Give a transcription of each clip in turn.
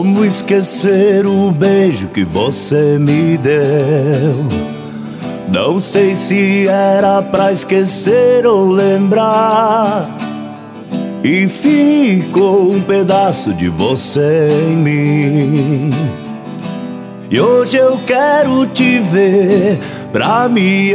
Como esquecer o beijo que você me deu? Não sei se era pra esquecer ou lembrar, e ficou um pedaço de você em mim. E hoje eu quero te ver pra me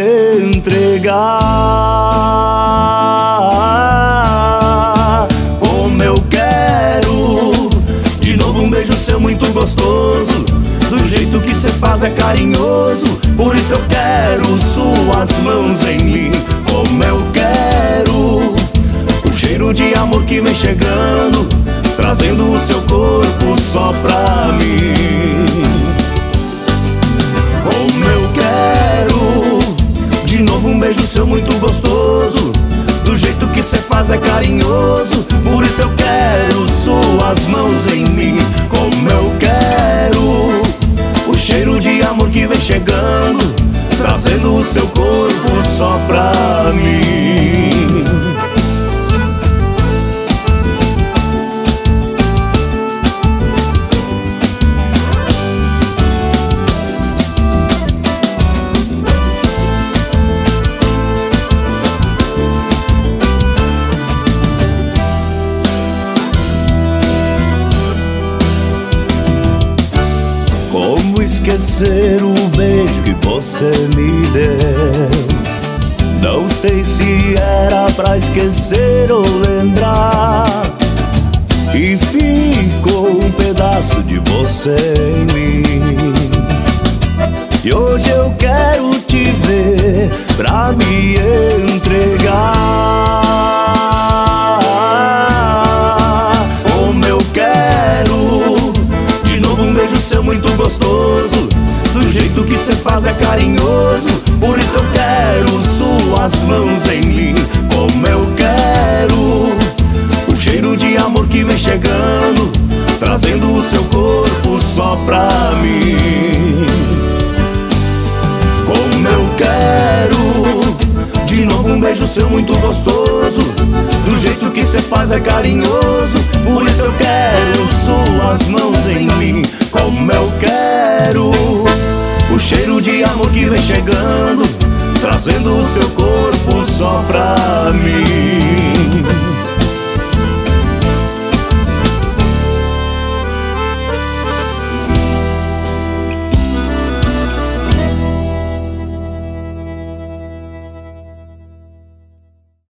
entregar. Como eu quero de novo um beijo seu muito gostoso, do jeito que cê faz é carinhoso. Por isso eu quero suas mãos em mim. Como eu quero o cheiro de amor que vem chegando, trazendo o seu corpo só pra mim. Como eu quero de novo um beijo seu muito gostoso, do jeito que cê faz é carinhoso. Por isso eu quero suas mãos em mim. Como eu quero o cheiro de amor que vem chegando, trazendo o seu corpo só pra mim. Como esquecer o beijo que você me deu? Não sei se era pra esquecer ou lembrar, e ficou um pedaço de você em mim. E hoje eu quero te ver pra me entregar. Como eu quero de novo um beijo seu muito gostoso, do jeito que cê faz é carinhoso. Por isso eu quero suas mãos em mim. Como eu quero o cheiro de amor que vem chegando, trazendo o seu corpo só pra mim. Como eu quero de novo um beijo seu muito gostoso, do jeito que cê faz é carinhoso. Por isso eu quero suas mãos em mim. Como eu quero o cheiro de amor que vem chegando, trazendo o seu corpo só pra